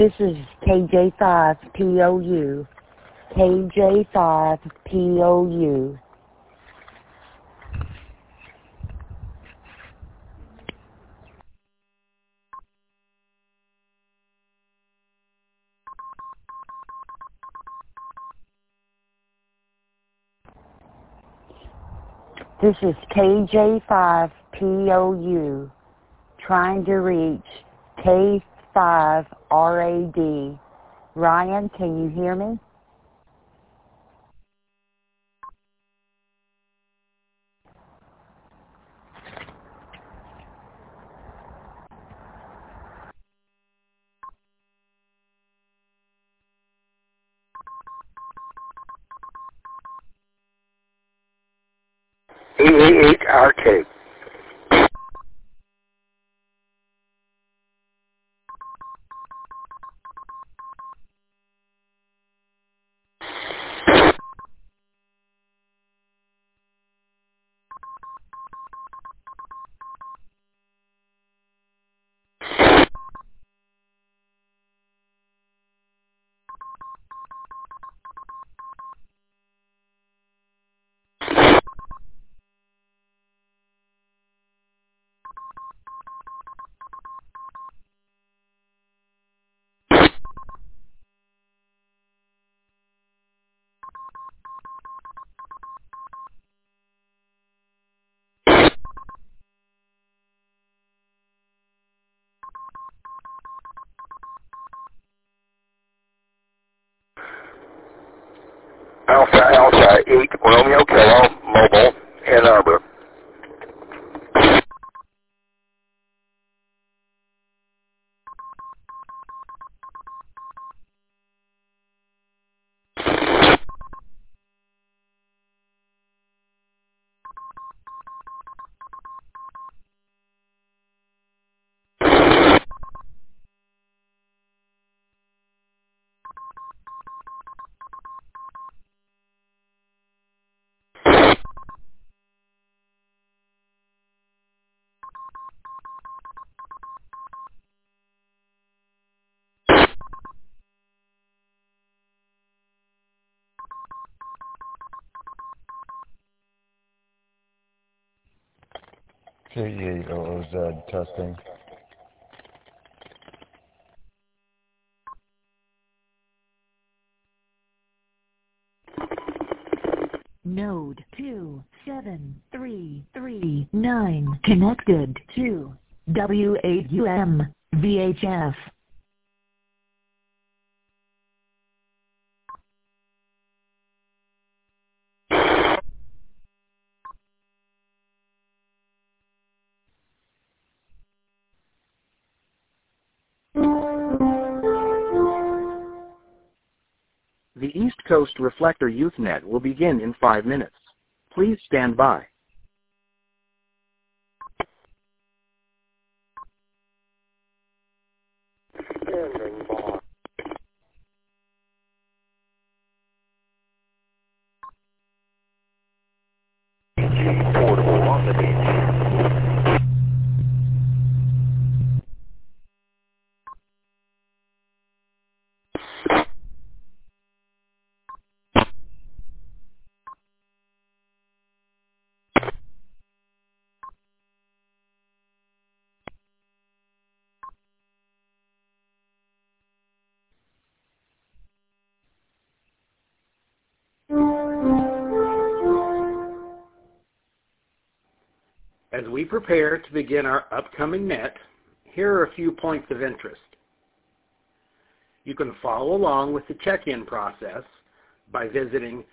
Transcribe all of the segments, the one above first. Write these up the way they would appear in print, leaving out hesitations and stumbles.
This is KJ5POU. KJ5POU. This is KJ5POU, trying to reach K5RAD. Ryan, can you hear me? E88RK. Alpha 8 Romeo Kilo Mobile Ann Arbor. K8OOZ testing. Node 27339 connected to W8UM VHF. The East Coast Reflector YouthNet will begin in 5 minutes. Please stand by. Portable on the beach. As we prepare to begin our upcoming net, here are a few points of interest. You can follow along with the check-in process by visiting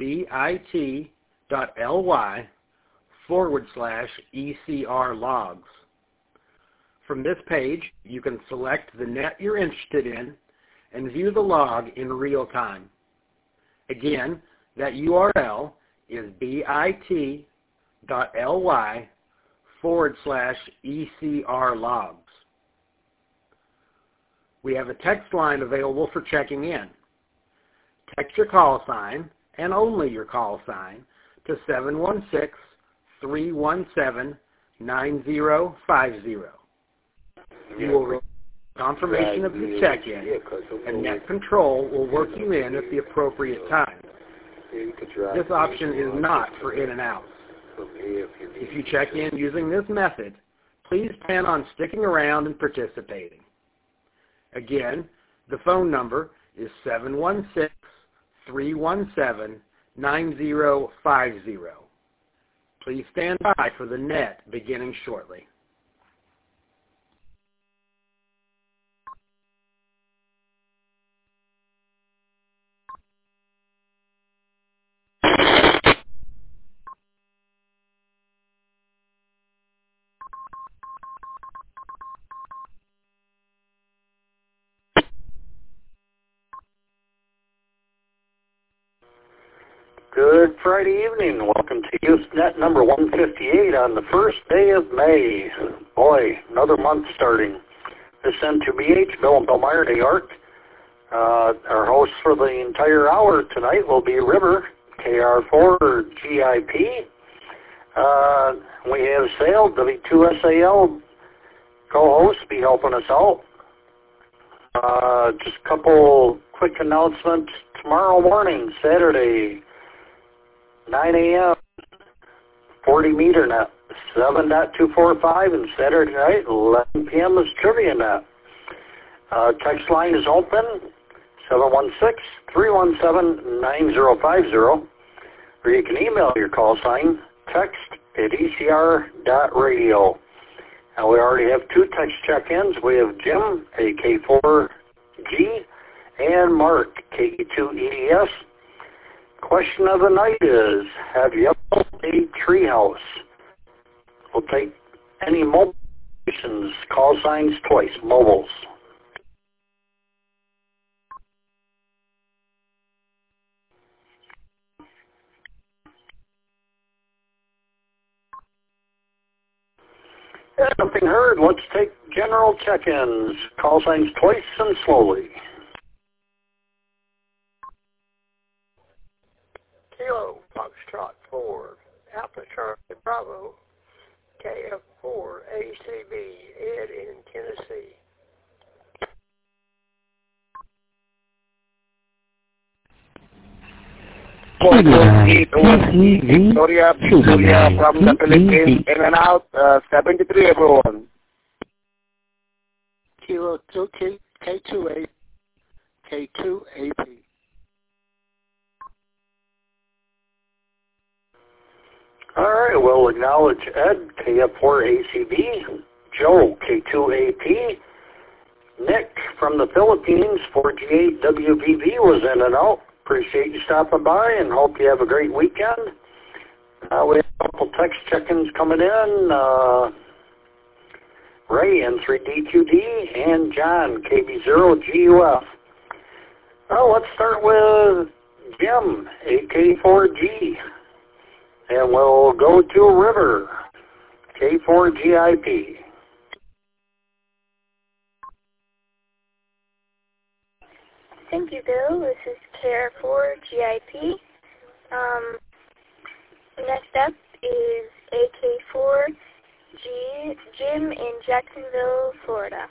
bit.ly/ECR logs. From this page, you can select the net you're interested in and view the log in real time. Again, that URL is bit.ly/ECR logs. We have a text line available for checking in. Text your call sign, and only your call sign, to 716-317-9050. You will Confirmation of your check-in, and Net Control will work you in at the appropriate time. This option is not for in and out. If you check in using this method, please plan on sticking around and participating. Again, the phone number is 716-317-9050. Please stand by for the net beginning shortly. Good Friday evening. Welcome to Usenet number 158 on the first day of May. Boy, another month starting. This N2BH, Bill and Bill Meyer, New York. Our hosts for the entire hour tonight will be River, KR4GIP. We have Sale, W2SAL co-host, be helping us out. Just a couple quick announcements. Tomorrow morning, Saturday, 9 a.m., 40 meter net, 7.245, and Saturday night, 11 p.m. is Trivia Net. Text line is open, 716-317-9050, or you can email your call sign, text@ecr.radio. And we already have 2 text check-ins. We have Jim, AK4G, and Mark, KE2EDS. Question of the night is, have you ever built a treehouse? We'll take any mobile stations, call signs twice, mobiles. Nothing heard. Let's take general check-ins, call signs twice and slowly. Kilo Foxtrot 4, Alpha Charlie Bravo, KF4 ACB, Ed in Tennessee. Victoria from the Philippines, in and out, 73 everyone. Kilo 2 K2A, K2AP. All right, we'll acknowledge Ed, KF4ACB, Joe, K2AP, Nick from the Philippines, 4G8WVV was in and out. Appreciate you stopping by and hope you have a great weekend. We have a couple text check-ins coming in. Ray, N3DQD, and John, KB0GUF. Well, let's start with Jim, AK4G. And we'll go to River, K4GIP. Thank you, Bill. This is KR4GIP. Next up is AK4G, Jim in Jacksonville, Florida.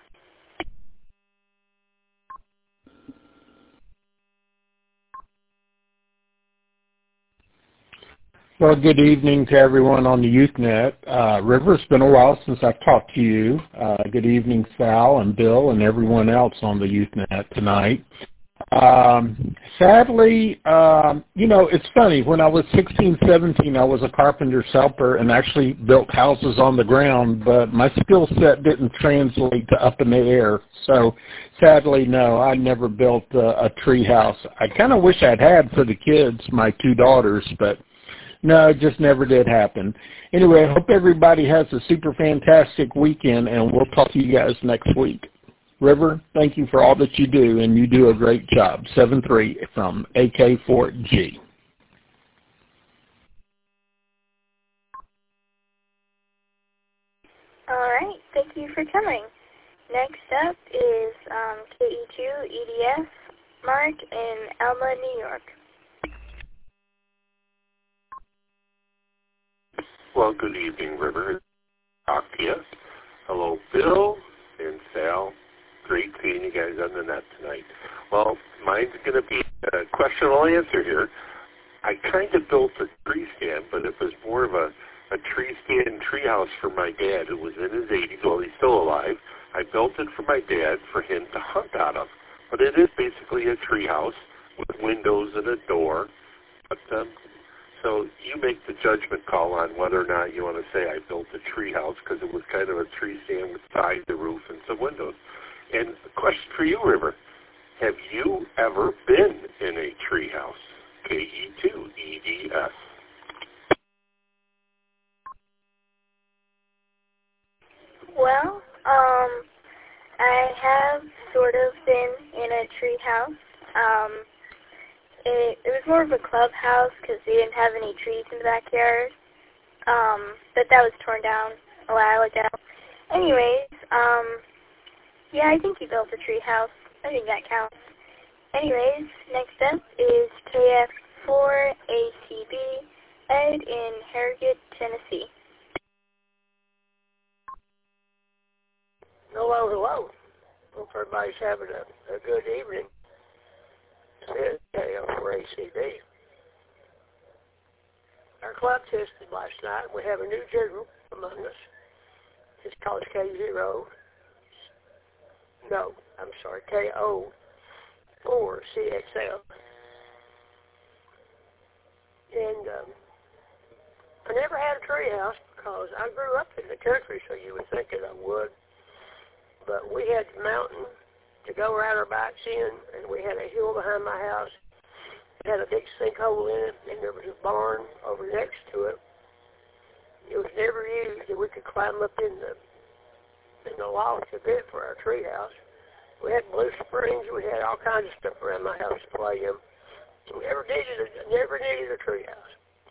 Well, good evening to everyone on the Usenet. River, it's been a while since I've talked to you. Good evening, Sal and Bill and everyone else on the Usenet tonight. Sadly, it's funny. When I was 16, 17, I was a carpenter's helper and actually built houses on the ground, but my skill set didn't translate to up in the air. So sadly, no, I never built a tree house. I kind of wish I'd had for the kids, my 2 daughters, but no, it just never did happen. Anyway, I hope everybody has a super fantastic weekend, and we'll talk to you guys next week. River, thank you for all that you do, and you do a great job. 7-3 from AK4G. All right, thank you for coming. Next up is KE2EDF, Mark in Alma, New York. Well, good evening, River. Talk to you. Hello, Bill and Sal Great seeing you guys on the net tonight. Well, mine's going to be a question I'll answer here. I kind of built a tree stand, but it was more of a tree stand tree house for my dad who was in his 80s. Well, he's still alive. I built it for my dad for him to hunt out of. But it is basically a tree house with windows and a door. But so you make the judgment call on whether or not you want to say I built a tree house, because it was kind of a tree stand with sides, the roof, and some windows. And a question for you, River. Have you ever been in a tree house? KE2EDS. Well, I have sort of been in a tree house. It was more of a clubhouse because we didn't have any trees in the backyard. But that was torn down a while ago. Anyways, yeah, I think you built a tree house. I think that counts. Anyways, next up is KF4ACB, Ed in Harrogate, Tennessee. Hello, hello. Hope everybody's having a good evening. It's KF4ACB. Our club tested last night. We have a new jiggle among us. It's called KO4CXL. And I never had a tree house because I grew up in the country, so you would think that I would. But we had the mountain to go ride our bikes in, and we had a hill behind my house. It had a big sinkhole in it, and there was a barn over next to it. It was never used, and we could climb up in the loft a bit for our tree house. We had blue springs. We had all kinds of stuff around my house to play in. We never needed a tree house.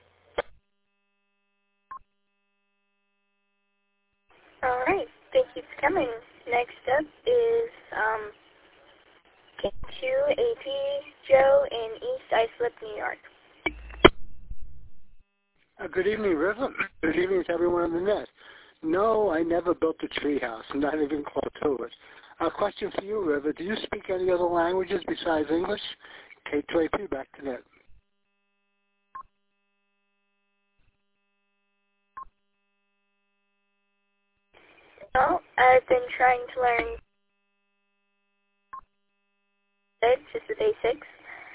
All right. Thank you for coming. Next up is K2AP Joe in East Islip, New York. Good evening, River. Good evening to everyone on the net. No, I never built a tree house, not even close to it. A question for you, River. Do you speak any other languages besides English? K2AP, back to net. Well, I've been trying to learn just the basics.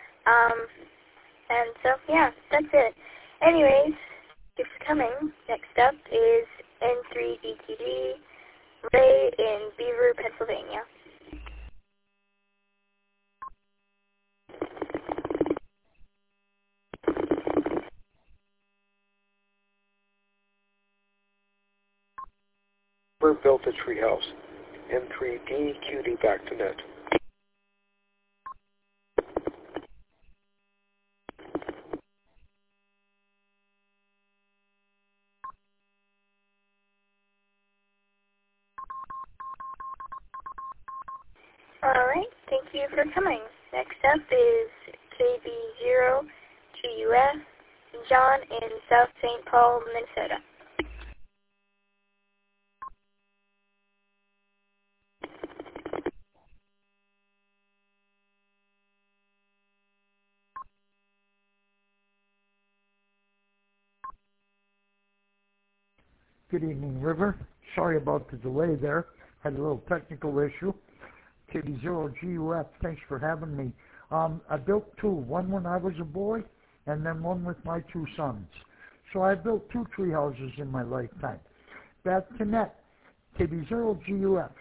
And so, yeah, that's it. Anyways, thank you for coming. Next up is N3DTD, Ray in Beaver, Pennsylvania. Never built a treehouse. N3DQD, back to net. All right, thank you for coming. Next up is KB0GUF, John in South St. Paul, Minnesota. Good evening, River. Sorry about the delay there. Had a little technical issue. KB0GUF, thanks for having me. I built two, one when I was a boy and then one with my two sons. So I built two tree houses in my lifetime. Back to net, KB0GUF.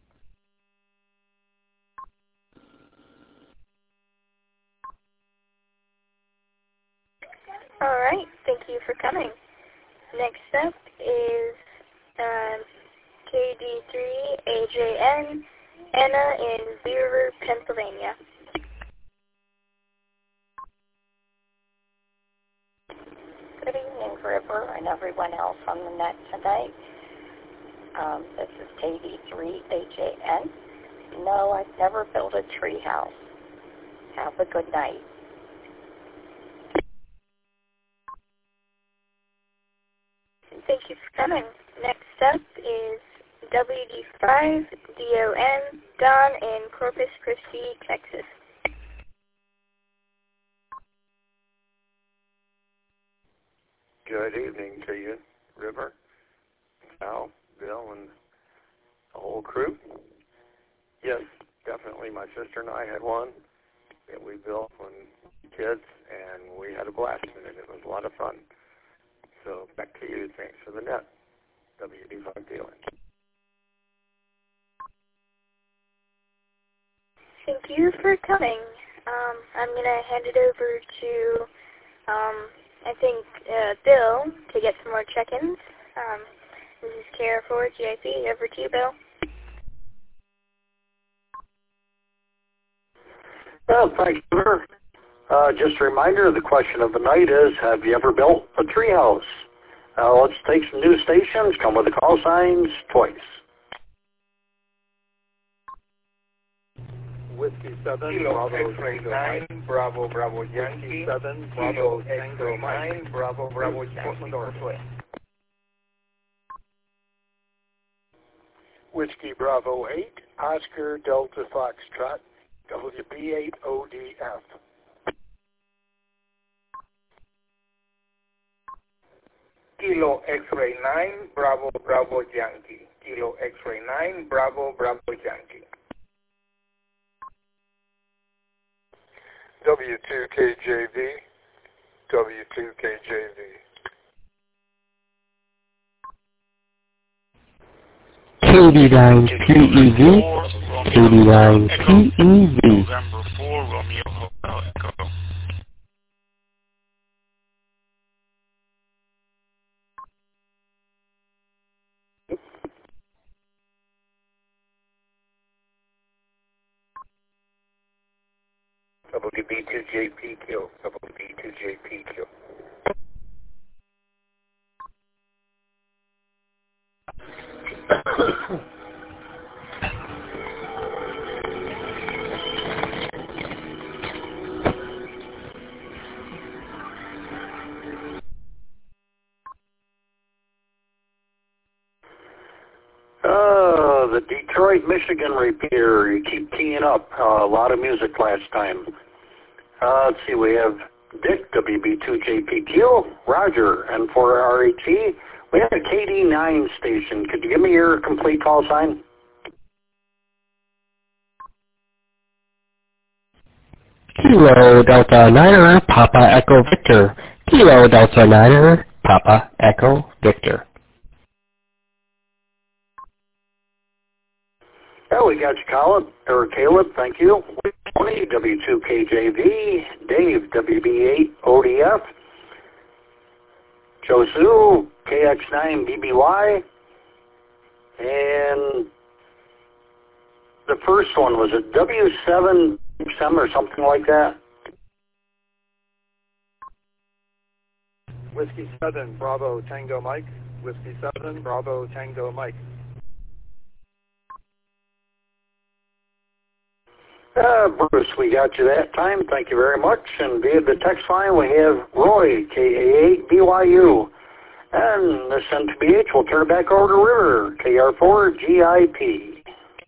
All right, thank you for coming. Next up is KD3AJN, Anna in Beaver, Pennsylvania. Good evening, River, and everyone else on the net tonight. This is KD3AJN. No, I've never built a tree house. Have a good night. Thank you for coming. Next up is WD5DON, Don in Corpus Christi, Texas. Good evening to you, River, Al, Bill, and the whole crew. Yes, definitely my sister and I had one that we built when kids, and we had a blast in it. It was a lot of fun. So back to you. Thanks for the net. WD5 dealing. Thank you for coming. I'm going to hand it over to, I think, Bill to get some more check-ins. This is KR4 GIP. Over to you, Bill. Well, thanks, sir. Just a reminder, the question of the night is, have you ever built a treehouse? Let's take some new stations. Come with the call signs twice. Whiskey 7, Bravo Tango 9, Bravo Bravo Yankee 7, Bravo Tango 9, Bravo Bravo Yankee Northwest. Whiskey Bravo 8, Oscar Delta Foxtrot, WB8ODF. Kilo X-Ray 9, Bravo Bravo Yankee. Kilo X-Ray 9, Bravo Bravo Yankee. W2KJV, W2KJV. KD9PEV, KD9PEV. November 4, Romeo Hotel Echo. WB2JPQ, WB2JPQ. The Detroit, Michigan repeater. You keep keying up. A lot of music last time. Let's see, we have Dick, WB2JPQ, Roger, and for RHE, we have a KD9 station. Could you give me your complete call sign? Kilo Delta Niner, Papa Echo Victor. Kilo Delta Niner, Papa Echo Victor. Oh, we got you, Caleb, thank you. Tony, W2KJV, Dave, WB8ODF, Josu, KX9BBY, and the first one, was it W7XM or something like that? Whiskey 7, Bravo Tango Mike. Whiskey 7, Bravo Tango Mike. Bruce, we got you that time. Thank you very much. And via the text line, we have Roy, KA8BYU. And this N2BH, we'll turn it back over to River, KR4GIP.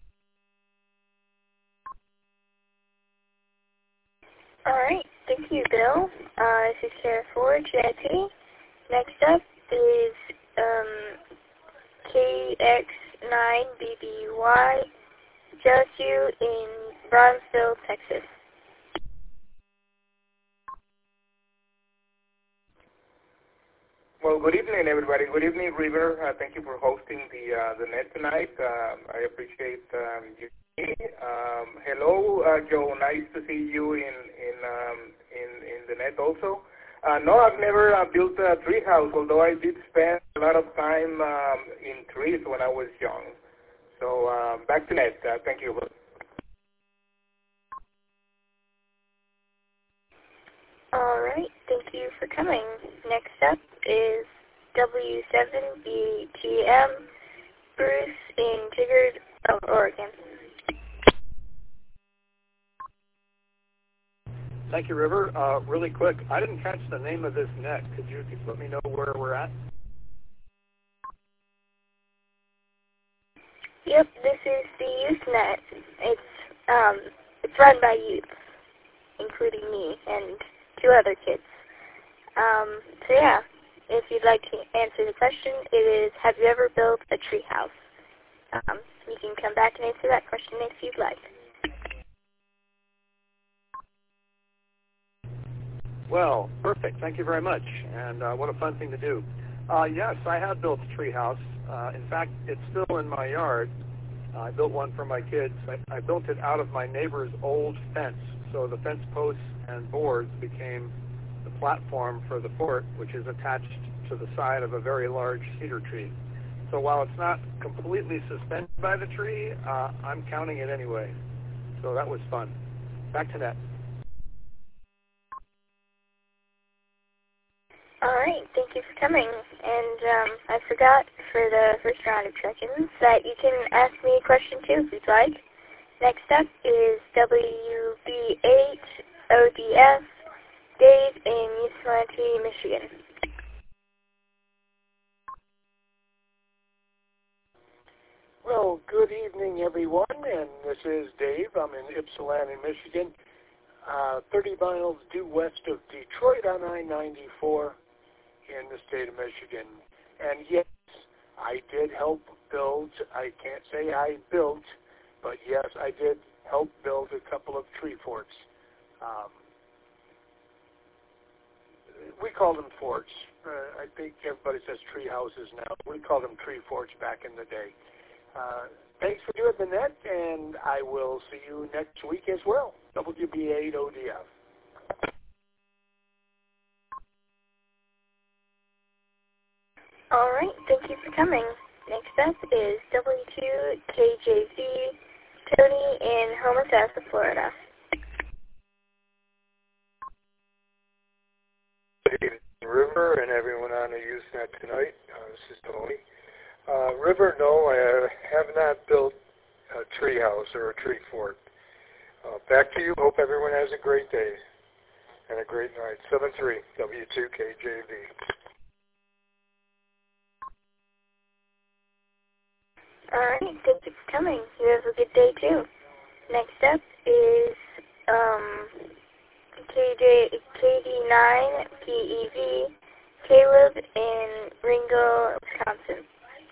All right. Thank you, Bill. This is KR4GIP. Next up is KX9BBY. Josu in Bronzeville, Texas. Well, good evening, everybody. Good evening, River. Thank you for hosting the net tonight. I appreciate you. Hello, Joe. Nice to see you in the net also. No, I've never built a tree house, although I did spend a lot of time in trees when I was young. So back to net. Thank you. All right. Thank you for coming. Next up is W7BGM, Bruce in Tigard, Oregon. Thank you, River. Really quick, I didn't catch the name of this net. Could you let me know where we're at? Yep, this is the YouthNet. It's run by youth, including me and 2 other kids. So yeah, if you'd like to answer the question, it is, have you ever built a tree house? You can come back and answer that question if you'd like. Well, perfect. Thank you very much. And what a fun thing to do. Yes, I have built a tree house. In fact, it's still in my yard. I built one for my kids. I built it out of my neighbor's old fence. So the fence posts and boards became the platform for the fort, which is attached to the side of a very large cedar tree. So while it's not completely suspended by the tree, I'm counting it anyway. So that was fun. Back to that. All right, thank you for coming. And I forgot for the first round of check-ins that you can ask me a question too if you'd like. Next up is WB8ODS Dave in Ypsilanti, Michigan. Well, good evening, everyone, and this is Dave. I'm in Ypsilanti, Michigan, 30 miles due west of Detroit on I-94 in the state of Michigan. And yes, I did help build, I can't say I built, but yes, I did help build a couple of tree forts. We call them forts. I think everybody says tree houses now. We call them tree forts back in the day. Thanks for doing the net, and I will see you next week as well. WB8ODF. All right, thank you for coming. Next up is W2KJZ Tony in Homosassa, Florida. Good evening, River, and everyone on the YouthNet tonight. This is Tony. River, no, I have not built a tree house or a tree fort. Back to you. Hope everyone has a great day and a great night. 7-3, W2KJV. All right, thank you for coming. You have a good day too. Next up is KD9PEV Caleb in Ringgold, Wisconsin.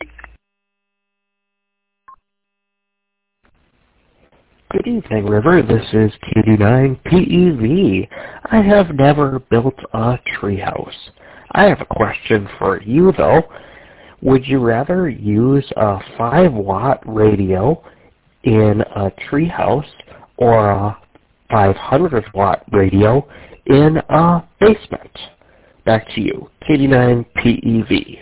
Good evening, River. This is KD9PEV. I have never built a treehouse. I have a question for you, though. Would you rather use a 5-watt radio in a treehouse or a 500-watt radio in a basement? Back to you, KD9PEV.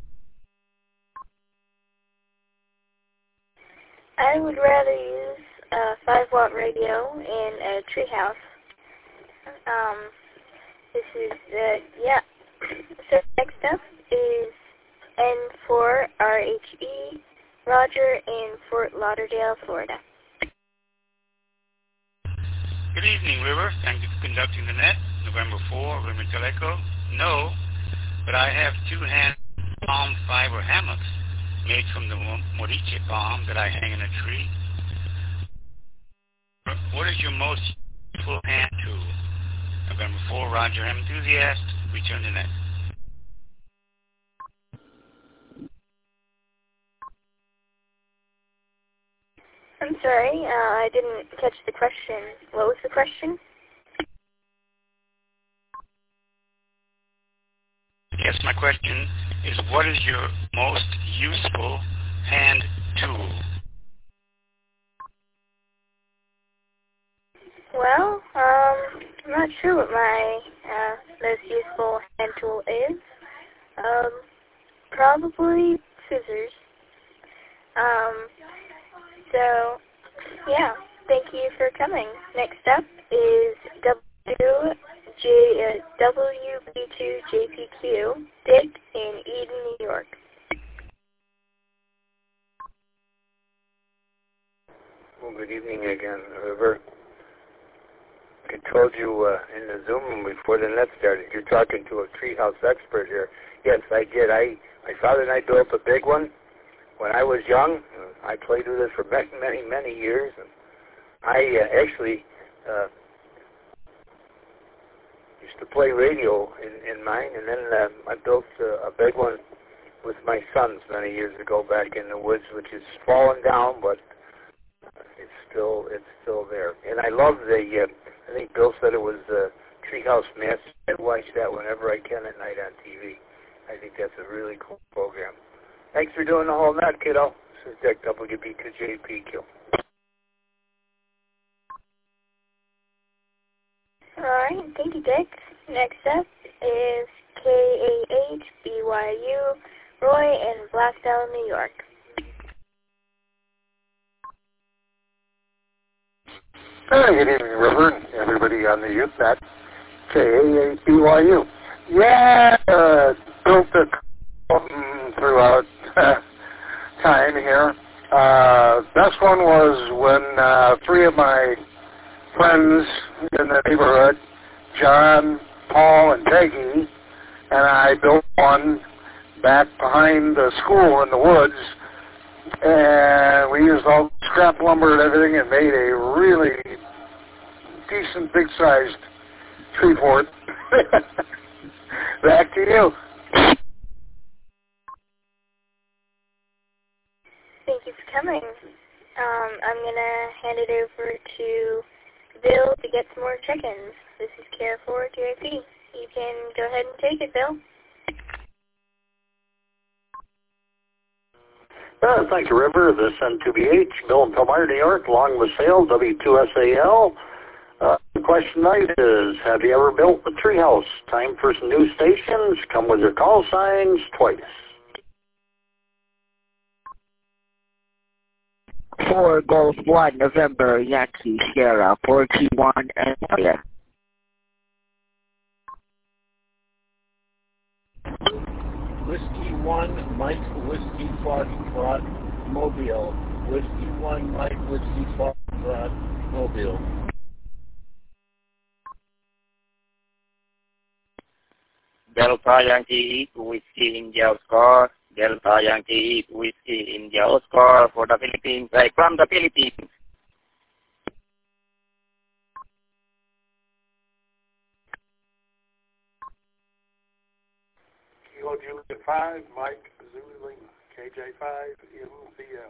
I would rather use a 5-watt radio in a treehouse. This is, yeah. So next up is N4RHE Roger in Fort Lauderdale, Florida. Good evening, River. Thank you for conducting the net. November 4, River Teleco. No, but I have 2-hand palm fiber hammocks made from the moriche palm that I hang in a tree. What is your most useful hand tool? November 4, Roger Enthusiast. Return to net. I'm sorry, I didn't catch the question. What was the question? Yes, my question is, what is your most useful hand tool? Well, I'm not sure what my most useful hand tool is. Probably scissors. So, yeah, thank you for coming. Next up is WB2JPQ, Dick in Eden, New York. Well, good evening again, River. I told you in the Zoom before the net started, you're talking to a treehouse expert here. Yes, I did. My father and I built a big one. when I was young, I played with it for many, many, many years. And I actually used to play radio in mine, and then I built a big one with my sons many years ago back in the woods, which is fallen down, but it's still there. And I love the. I think Bill said it was Treehouse Master. I watch that whenever I can at night on TV. I think that's a really cool program. Thanks for doing the whole nut, kiddo. This is Dick WB2JPQ. All right, thank you, Dick. Next up is KAHBYU, Roy in Blackdale, New York. Hey, good evening, River, and everybody on the youth net. KAHBYU. Yeah, built it throughout time here. Best one was when 3 of my friends in the neighborhood, John, Paul, and Peggy, and I built one back behind the school in the woods, and we used all scrap lumber and everything and made a really decent, big-sized tree fort. Back to you. Thank you for coming. I'm going to hand it over to Bill to get some more check-ins. This is KR4JP. You can go ahead and take it, Bill. Thank you, River. This N2BH, Bill in Pelmire, New York, along with Sale, W2SAL. The question tonight is, have you ever built a treehouse? Time for some new stations. Come with your call signs twice. 4 Golf 1 November Yankee Sierra 4G1 and Wyatt. Whiskey 1 Mike Whiskey Foxtrot Mobile. Whiskey 1 Mike Whiskey Foxtrot Mobile. Delta Yankee Whiskey India Oscar. Delta Yankee Whiskey India Oscar for the Philippines. From the Philippines. Kilo Juliet 5, Mike Zulu Lima, KJ5, MCL.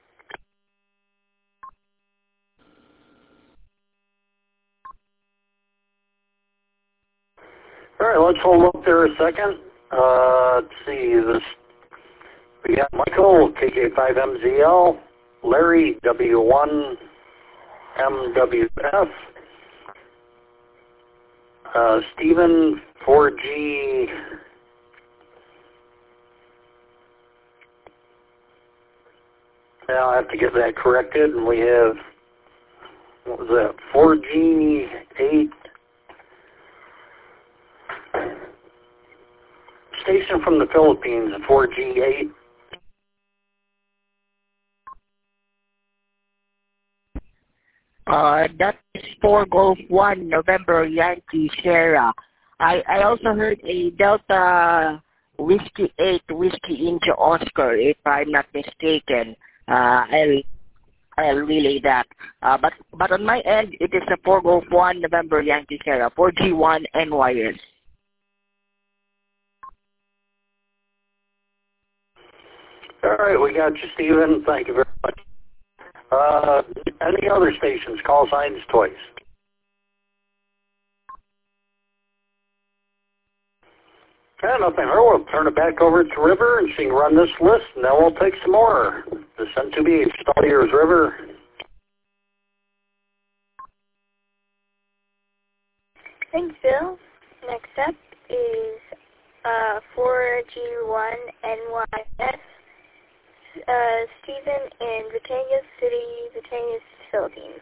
All right, let's hold up there a second. Let's see. We got Michael, KJ5MZL, Larry, W1MWF, Stephen, 4G, now I have to get that corrected, and we have, what was that, 4G8, station from the Philippines, 4G8. That is 4 Golf 1 November Yankee Sierra. I also heard a Delta Whiskey 8 Whiskey India Oscar, if I'm not mistaken. I'll relay that. But on my end, it is a 4 Golf 1 November Yankee Sierra 4G1 NYS. All right, we got you, Stephen. Thank you very much. Any other stations? Call signs twice. Okay, nothing. We'll turn it back over to River, and she can run this list, and then we'll take some more. This N2BH, all yours, River. Thanks, Bill. Next up is 4G1 NYS. Stephen in Batangas City, Batangas, Philippines.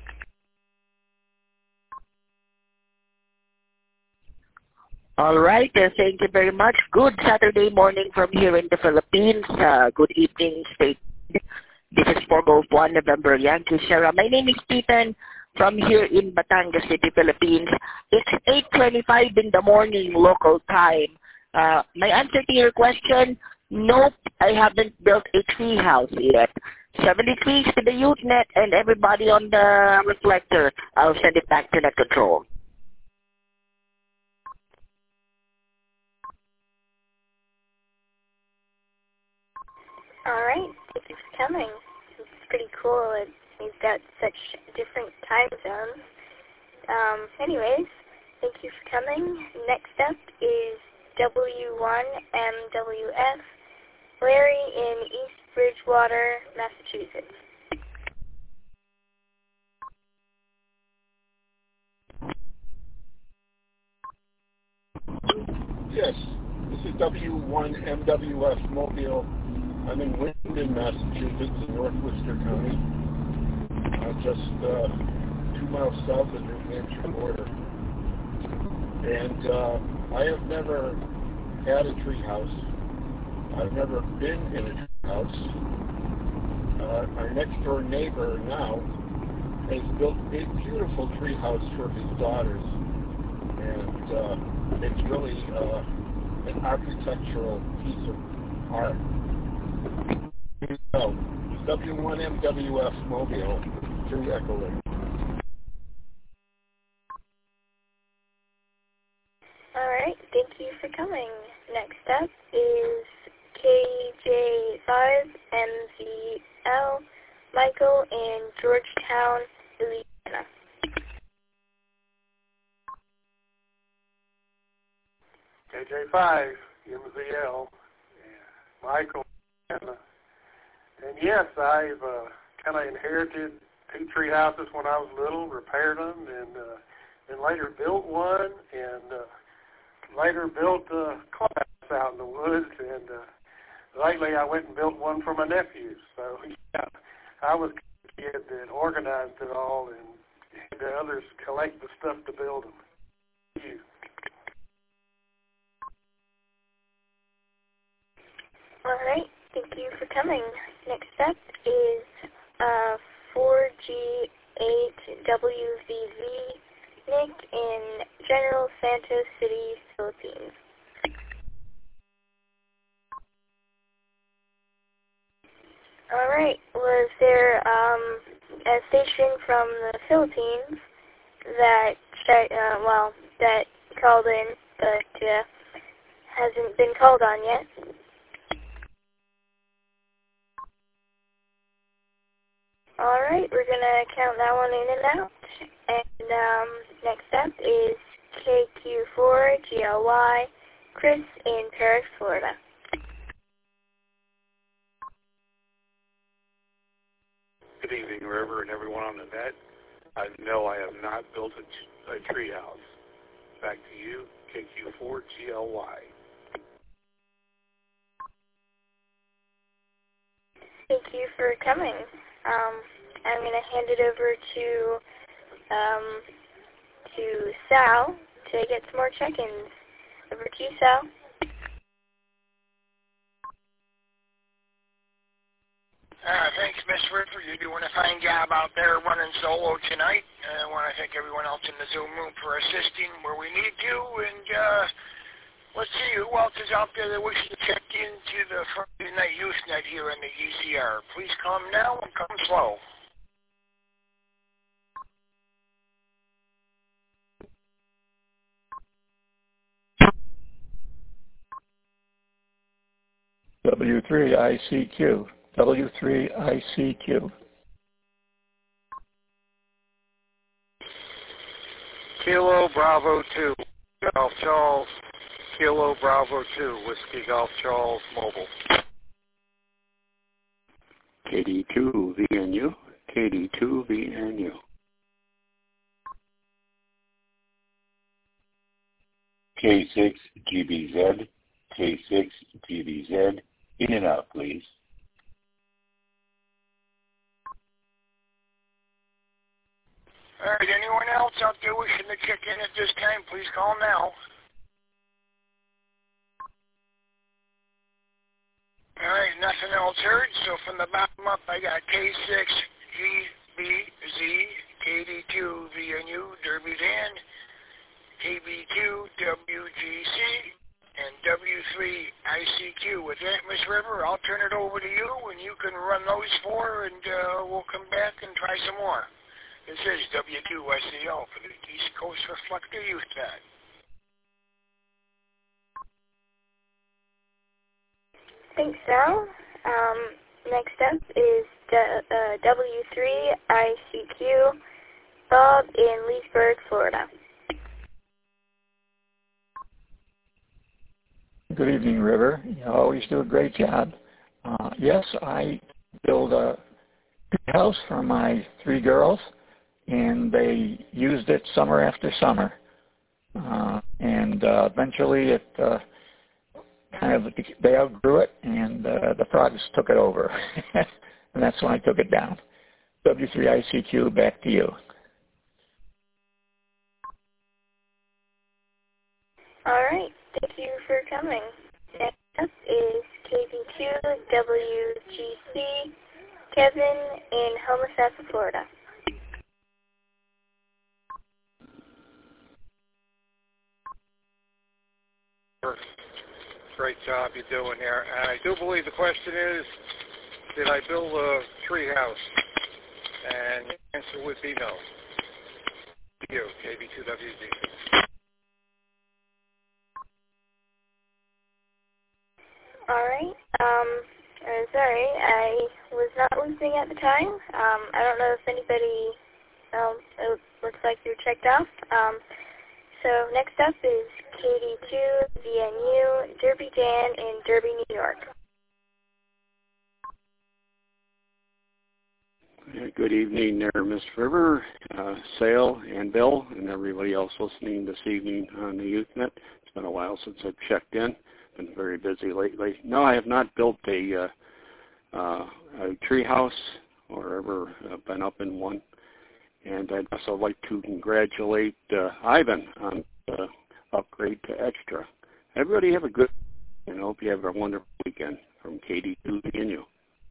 All right, thank you very much. Good Saturday morning from here in the Philippines. Good evening, state. This is 4 Golf 1 November Yankee Sierra. My name is Stephen from here in Batangas City, Philippines. It's 8:25 in the morning local time. My answer to your question, Nope, I haven't built a tree house yet. 73 to the Usenet and everybody on the reflector. I'll send it back to net control. Alright, thank you for coming. It's pretty cool that we've got such different time zones. Anyways, thank you for coming. Next up is W1MWF, Larry in East Bridgewater, Massachusetts. Yes, this is W1MWF Mobile. I'm in Wyndham, Massachusetts, in North Worcester County, just 2 miles south of the New Hampshire border. And I have never had a tree house. I've never been in a tree house. Our next door neighbor now has built a beautiful tree house for his daughters. And it's really an architectural piece of art. So, W1MWF Mobile through Echo Lake. Alright, thank you for coming. Next up is KJ5MZL, Michael in Georgetown, Louisiana. KJ5, MZL, Michael. And yes, I've kind of inherited 2 tree houses when I was little, repaired them, and then later built one, and later built a clubhouse out in the woods, and lately I went and built one for my nephews. So, yeah, I was a kid that organized it all and had the others collect the stuff to build them. Thank you. All right, thank you for coming. Next up is 4G8WVV, Nick in General Santos City, Philippines. All right, was there a station from the Philippines that that called in but hasn't been called on yet? All right, we're going to count that one in and out. And next up is KQ4GLY, Chris in Paris, Florida. Good evening, River, and everyone on the net. No, I have not built a tree house. Back to you, KQ4GLY. Thank you for coming. I'm going to hand it over to Sal to get some more check-ins. Over to you, Sal. Thanks, Miss River. You're doing a fine job out there running solo tonight. I want to thank everyone else in the Zoom room for assisting where we need to. And let's see who else is out there that wishes to check into the Friday Night Usenet here in the ECR. Please come now and come slow. W3ICQ. W3ICQ. Kilo Bravo 2, Golf Charles. Kilo Bravo 2, Whiskey Golf Charles, Mobile. KD2VNU. KD2VNU. K6GBZ. K6GBZ. In and out, please. All right, anyone else out there wishing to check in at this time, please call now. All right, nothing else heard, so from the bottom up, I got K6GBZ, KD2VNU, Derby Dan, KB2WGC, and W3 W3ICQ. With that, Miss River, I'll turn it over to you, and you can run those four, and we'll come back and try some more. This is W2SCO for the East Coast Reflector Youth Net. Thanks, Sal. Next up is W3ICQ, Bob in Leesburg, Florida. Good evening, River. You always do a great job. Yes, I built a house for my 3 girls, and they used it summer after summer. And eventually it they outgrew it, and the frogs took it over. And that's when I took it down. W3ICQ, back to you. All right. Thank you for coming. Next up is KB2WGC, Kevin in Homosassa, Florida. Great job you're doing there. And I do believe the question is, did I build a tree house? And the answer would be no. You, KB2WGC. All right. Sorry, I was not listening at the time. I don't know if anybody, it looks like you're checked off. So next up is KD2VNU, Derby Dan in Derby, New York. Good evening there, Miss River, Sale, and Bill, and everybody else listening this evening on the YouthNet. It's been a while since I've checked in. Been very busy lately. No, I have not built a tree house or ever been up in one. And I'd also like to congratulate Ivan on the upgrade to Extra. Everybody have a good, and I hope you have a wonderful weekend from KD2VNU.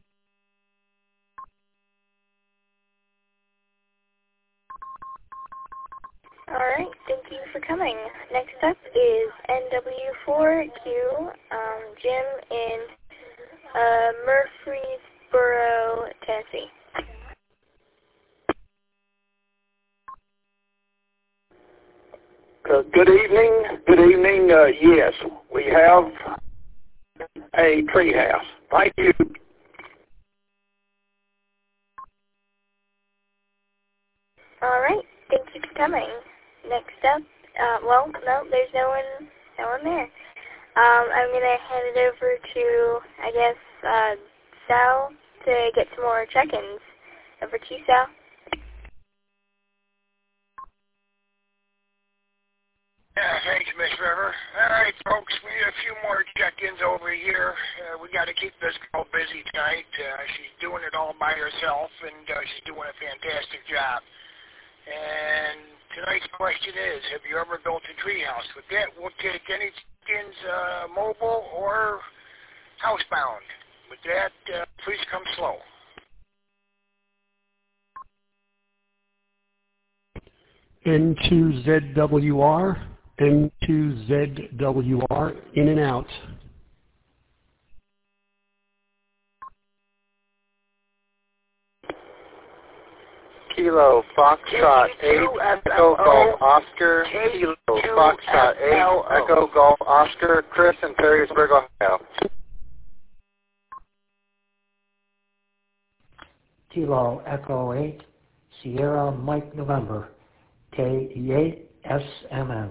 All right, thank you for coming. Next up is NW4Q, Jim in Murfreesboro, Tennessee. Good evening. Good evening. Yes, we have a tree house. Thank you. All right, thank you for coming. Next up, well, no, there's no one there. I'm gonna hand it over to, I guess, Sal to get some more check-ins. Over to you, Sal. Yeah, thanks, Miss River. All right, folks, we need a few more check-ins over here. We got to keep this girl busy tonight. She's doing it all by herself, and she's doing a fantastic job. And tonight's question is, have you ever built a treehouse? With that, we'll take any check-ins, mobile or housebound. With that, please come slow. N2ZWR, N2ZWR, in and out. Kilo Foxtrot 8, Echo Golf Oscar, Kilo Foxtrot 8, Echo Golf Oscar, Chris in Perrysburg, Ohio. Kilo Echo 8, Sierra Mike November, KE8SMN.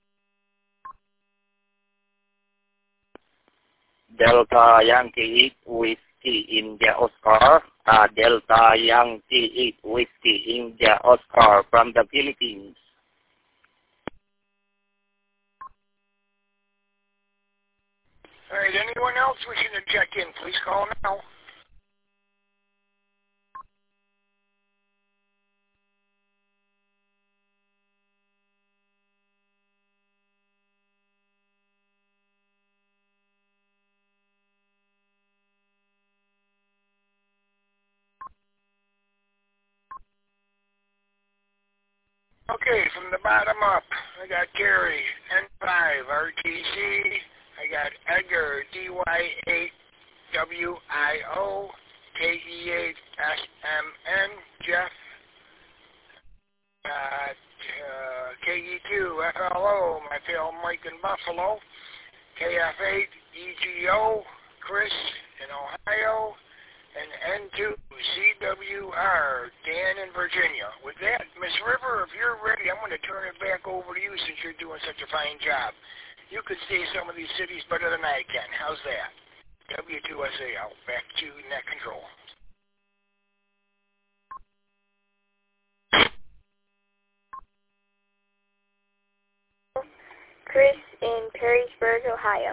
Delta Yankee 8 Whiskey India Oscar, Delta Yankee 8 Whiskey India Oscar from the Philippines. All right, anyone else wishing to check in, please call now. Okay, from the bottom up, I got Gary, N5, RTC, I got Edgar, DY8WIO, KE8SMN, Jeff, KE2FLO, my pal Mike in Buffalo, KF8EGO, Chris in Ohio, and N2CWR, Dan in Virginia. With that, Miss River, if you're ready, I'm going to turn it back over to you since you're doing such a fine job. You could see some of these cities better than I can. How's that? W2SAL, back to net control. Chris in Perrysburg, Ohio.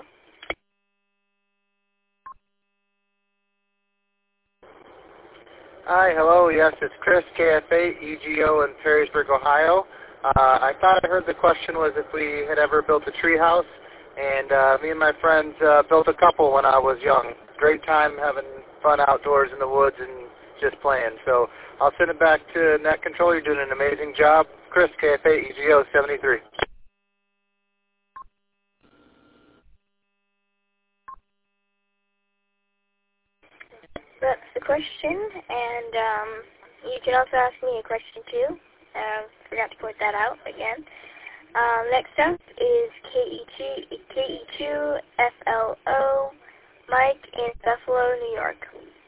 Hi, hello, yes, it's Chris, KF8, EGO in Perrysburg, Ohio. I thought I heard the question was if we had ever built a tree house, and me and my friends built a couple when I was young. Great time having fun outdoors in the woods and just playing. So I'll send it back to Net Control. You're doing an amazing job. Chris, KF8, EGO 73. That's the question, and you can also ask me a question too. Forgot to point that out again. Next up is KE2FLO, Mike in Buffalo, New York.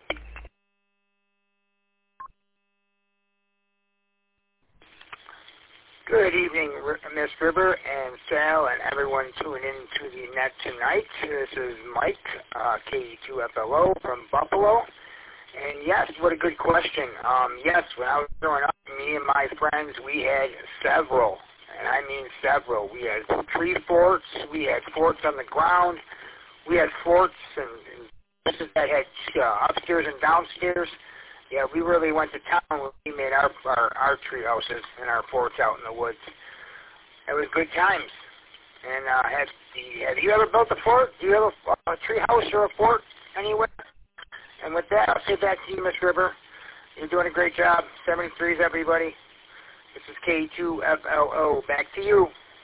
Good evening, Miss River and Sal and everyone tuning in to the net tonight. This is Mike, KE2FLO from Buffalo. And yes, what a good question. Yes, when I was growing up, me and my friends, we had several, and I mean several. We had tree forts, we had forts on the ground, we had forts and places that had upstairs and downstairs. Yeah, we really went to town when we made our tree houses and our forts out in the woods. It was good times. And have you ever built a fort? Do you have a tree house or a fort anywhere? And with that, I'll say back to you, Miss River. You're doing a great job. 73s, everybody. This is KE2FLO. Back to you.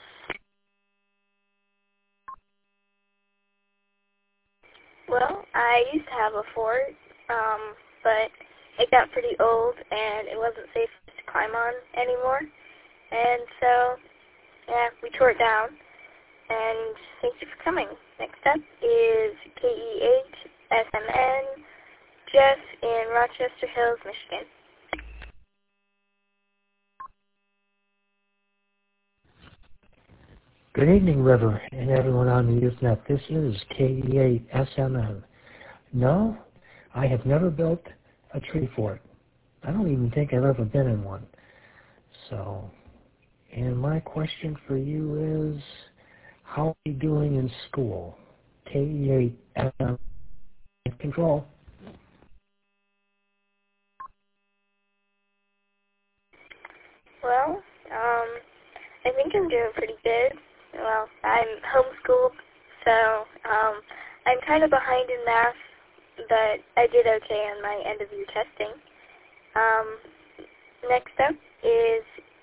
Well, I used to have a fort, but it got pretty old and it wasn't safe to climb on anymore. And so, yeah, we tore it down. And thank you for coming. Next up is KE8SMN, Jeff in Rochester Hills, Michigan. Good evening, River, and everyone on the Usenet. This is KE8SMN. No, I have never built a tree fort. I don't even think I've ever been in one. So, and my question for you is, how are you doing in school? KE8SMN control. Well, I think I'm doing pretty good. Well, I'm homeschooled, so I'm kind of behind in math, but I did okay on my end-of-year testing. Next up is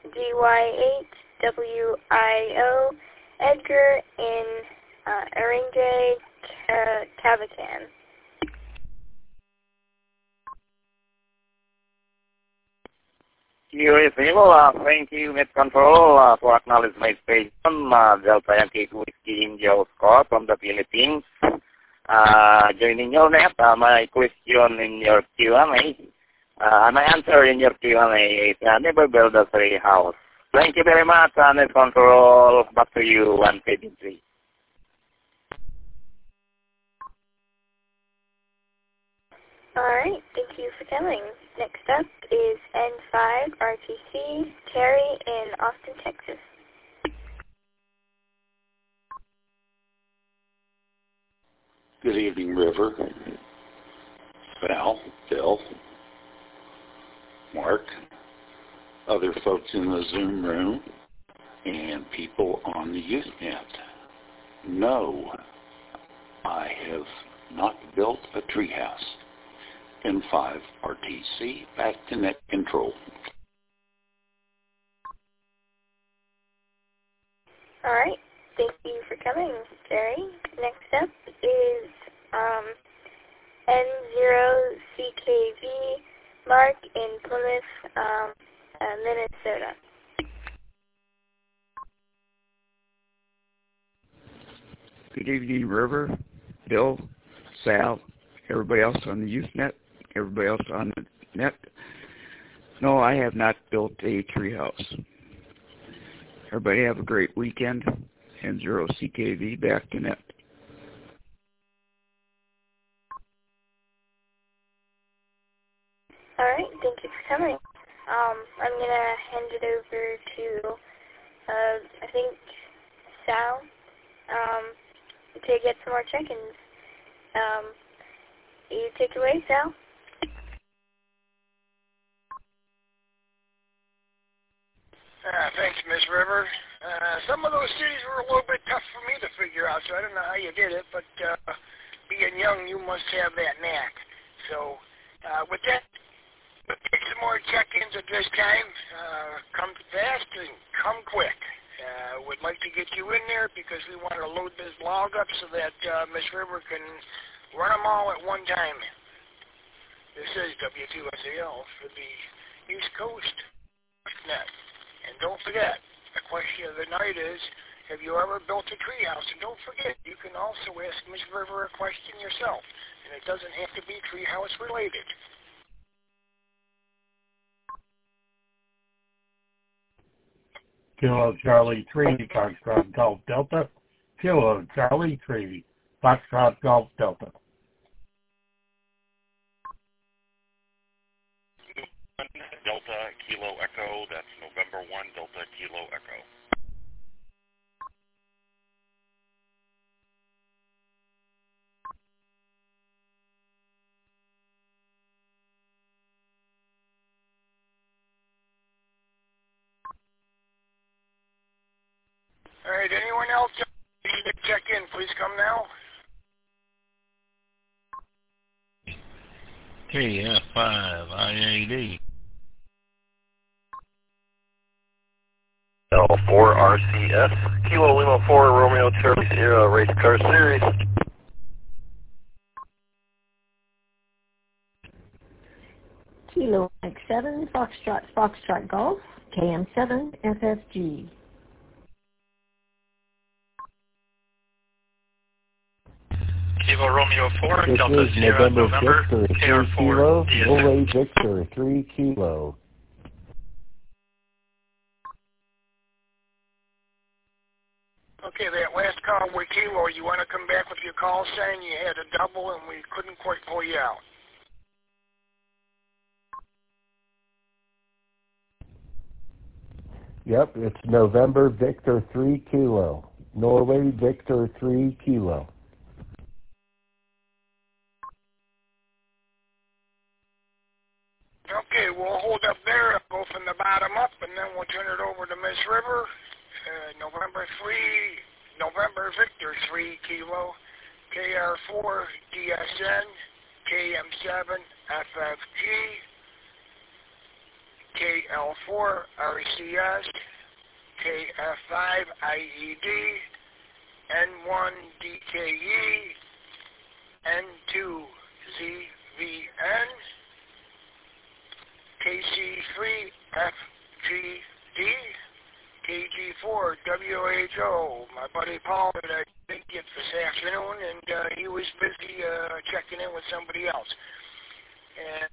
DY8WIO, Edgar in Eringe, Cavacan. Thank you, Net Control, for acknowledging my station, Delta Yankee Whiskey India Oscar from the Philippines. Joining your net, my question in your Q&A, my answer in your Q&A is never build a tree house. Thank you very much, Net Control. Back to you, 153. All right, thank you for coming. Next up is N5RTC, Terry in Austin, Texas. Good evening, River, Val, Bill, Mark, other folks in the Zoom room, and people on the Usenet. No, I have not built a treehouse. N5RTC, back to Net Control. All right. Thank you for coming, Jerry. Next up is N0CKV, Mark in Plymouth, Minnesota. Good evening, River, Bill, Sal, everybody else on the Usenet, everybody else on the net. No, I have not built a treehouse. Everybody have a great weekend. N0CKV, back to net. All right, thank you for coming. I'm going to hand it over to, I think, Sal, to get some more check-ins. You take it away, Sal. Thanks, Miss River. Some of those cities were a little bit tough for me to figure out, so I don't know how you did it, but being young, you must have that knack. So with that, we'll take some more check-ins at this time. Come fast and come quick. Would like to get you in there because we want to load this log up so that Miss River can run them all at one time. This is W2SAL for the East Coast Net. And don't forget, the question of the night is, have you ever built a treehouse? And don't forget, you can also ask Miss River a question yourself, and it doesn't have to be treehouse related. Kilo Charlie 3, Foxtrot Golf Delta. Kilo Charlie 3, Foxtrot Golf Delta. Delta Kilo Echo, that's November 1, Delta Kilo Echo. All right, anyone else need to check in, please come now. KF5IAD. L4RCS, Kilo Lima 4, Romeo Charlie Sierra, Race Car Series. Kilo X7, Foxtrot Golf, KM7, FFG. Kilo Romeo 4, this Delta is Sierra, November November, Victor 3 KR4, Kilo, DSM. Norway Victor 3 Kilo. Okay, that last call with Kilo, you want to come back with your call saying you had a double and we couldn't quite pull you out? Yep, it's November Victor 3 Kilo, Norway Victor 3 Kilo. Okay, we'll hold up there, go from the bottom up, and then we'll turn it over to Miss River. November Victor 3 Kilo, KR4 DSN, KM7 FFG, KL4 RCS, KF5 IED, N1 DKE, N2 ZVN, KC3 FGD, KG4 WHO. My buddy Paul that I did get this afternoon, and he was busy checking in with somebody else. And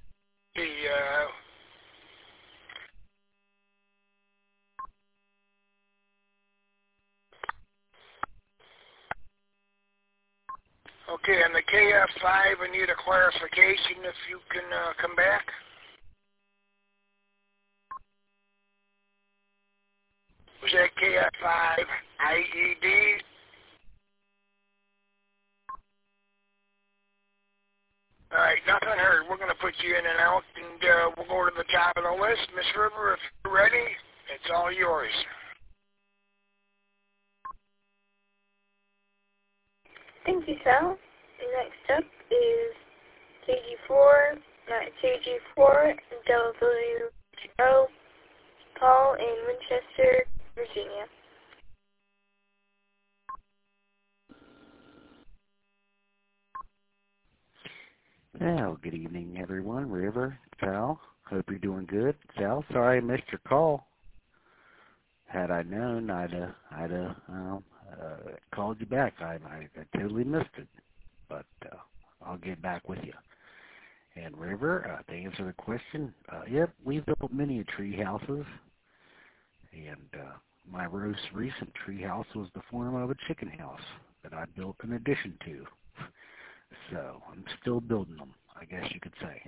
okay, on the KF5, I need a clarification if you can come back. Was that KF5 IED? All right, nothing heard. We're going to put you in and out, and we'll go to the top of the list. Miss River, if you're ready, it's all yours. Thank you, Sal. Next up is KG4 WO, Paul in Winchester, Virginia. Well, good evening, everyone. River, Sal, hope you're doing good. Sal, sorry I missed your call. Had I known, I'd called you back. I totally missed it, but I'll get back with you. And River, to answer the question, yep, we've built many tree houses, and my most recent tree house was the form of a chicken house that I built in addition to. So I'm still building them, I guess you could say.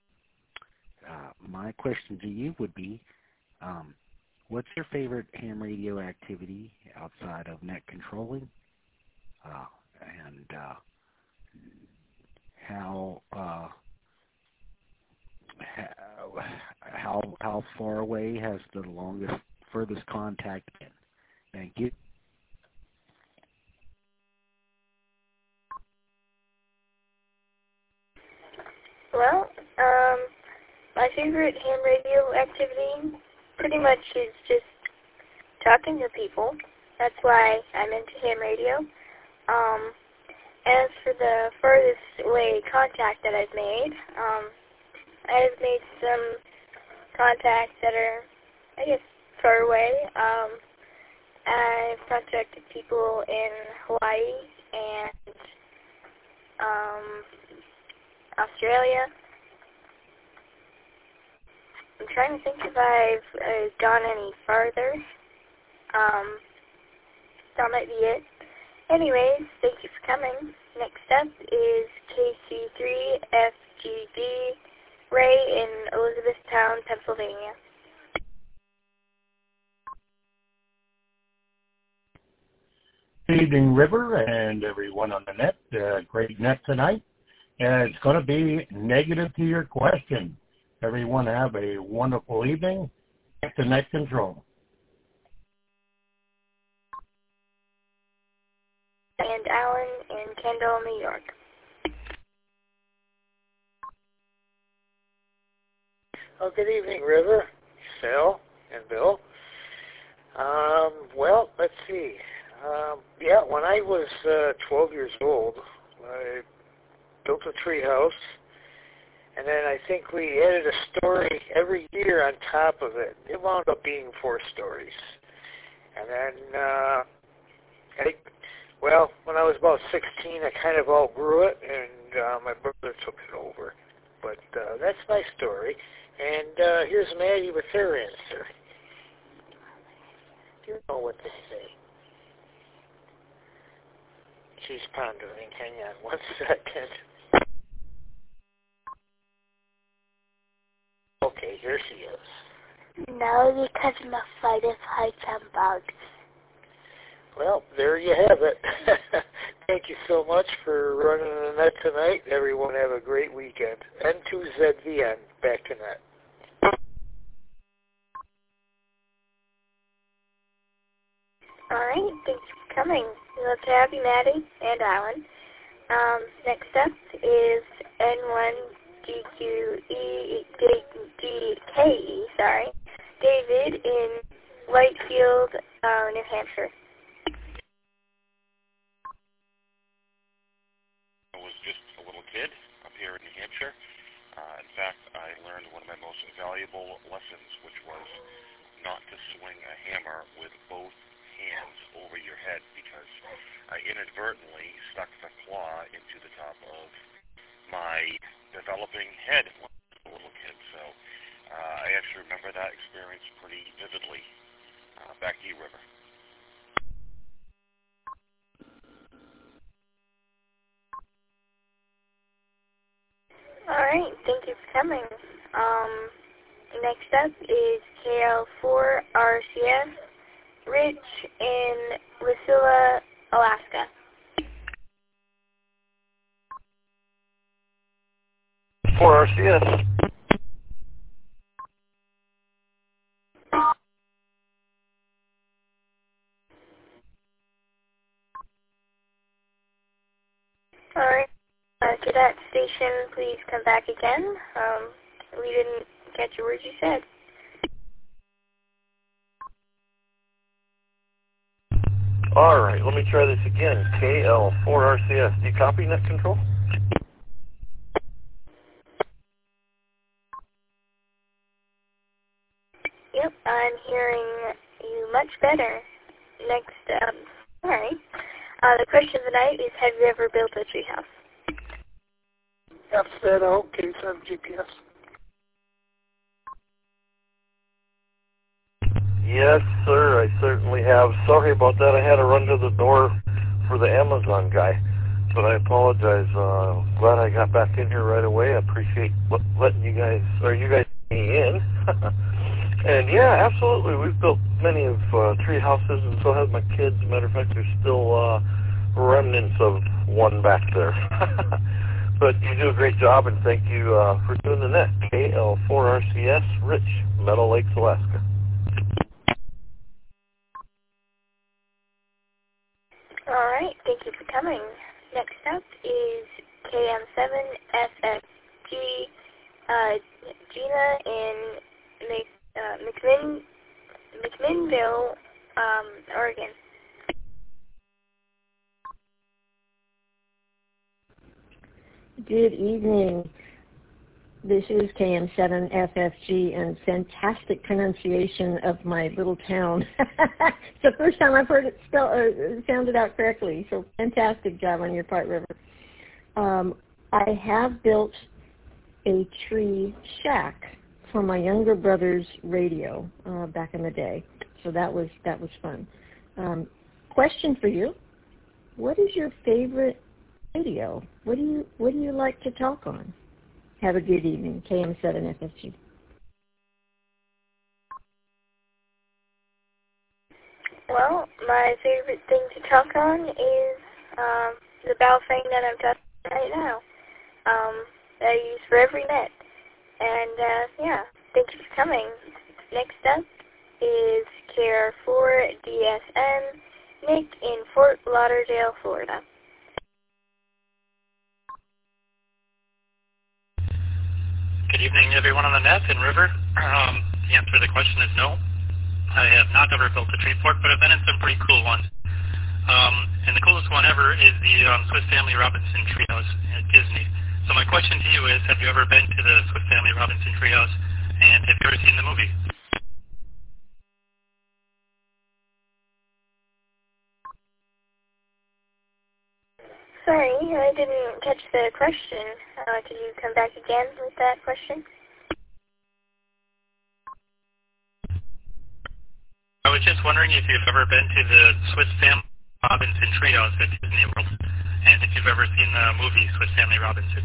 My question to you would be, what's your favorite ham radio activity outside of net controlling? And how far away has the furthest contact been? Thank you. Well, my favorite ham radio activity pretty much is just talking to people. That's why I'm into ham radio. As for the furthest away contact that I've made, I've made some contacts that are, I guess, far away. I've contacted people in Hawaii and Australia. I'm trying to think if I've gone any farther. That might be it. Anyways, thank you for coming. Next up is KC3FGB Ray in Elizabethtown, Pennsylvania. Good evening, River, and everyone on the net. Great net tonight. And it's going to be negative to your question. Everyone have a wonderful evening. Back to net control. And Alan in Kendall, New York. Oh, good evening, River, Sal, and Bill. Well, let's see. Yeah, when I was 12 years old, I built a tree house, and then I think we added a story every year on top of it. It wound up being 4 stories. And then, when I was about 16, I kind of outgrew it, and my brother took it over. But that's my story. And here's Maddie with her answer. You know what to say. She's pondering. Hang on 1 second. Okay, here she is. No, because I'm afraid of heights and bugs. Well, there you have it. Thank you so much for running the net tonight. Everyone have a great weekend. N2ZVN, back to net. All right, thanks for coming. We love to have you, Maddie and Alan. Next up is N1GQEDKE, David in Whitefield, New Hampshire. I was just a little kid up here in New Hampshire. In fact, I learned one of my most valuable lessons, which was not to swing a hammer with both hands over your head, because I inadvertently stuck the claw into the top of my developing head when I was a little kid. So I actually remember that experience pretty vividly. Back to you, River. All right, thank you for coming. Next up is KL4RCS, Rich in Wasilla, Alaska. For RCS. All right. To that station, please come back again. We didn't catch a word you said. All right, let me try this again. KL4RCS. Do you copy net control? Yep, I'm hearing you much better. Next, sorry. The question of the night is, have you ever built a treehouse? FZO, K7 GPS. Yes, sir, I certainly have. Sorry about that. I had to run to the door for the Amazon guy, but I apologize. Glad I got back in here right away. I appreciate letting you guys me in. And yeah, absolutely. We've built many of tree houses, and so have my kids. As a matter of fact, there's still remnants of one back there. But you do a great job, and thank you for doing the net. KL4RCS, Rich, Meadow Lakes, Alaska. All right, thank you for coming. Next up is KM7FFG, Gina in McMinnville, Oregon. Good evening. This is KM7FFG, and fantastic pronunciation of my little town. It's the first time I've heard it sounded out correctly, so fantastic job on your part, River. I have built a tree shack for my younger brother's radio back in the day, so that was fun. Question for you: what is your favorite radio? What do you like to talk on? Have a good evening, KM7FFG. Well, my favorite thing to talk on is the Baofeng that I'm talking right now. That I use for every net. And yeah, thank you for coming. Next up is KR4DSN, Nick in Fort Lauderdale, Florida. Good evening, everyone on the net and River. The answer to the question is no. I have not ever built a tree fort, but I've been in some pretty cool ones. And the coolest one ever is the Swiss Family Robinson Treehouse at Disney. So my question to you is, have you ever been to the Swiss Family Robinson Treehouse, and have you ever seen the movie? Sorry, I didn't catch the question. Could you come back again with that question? I was just wondering if you've ever been to the Swiss Family Robinson Treehouse at Disney World, and if you've ever seen the movie Swiss Family Robinson.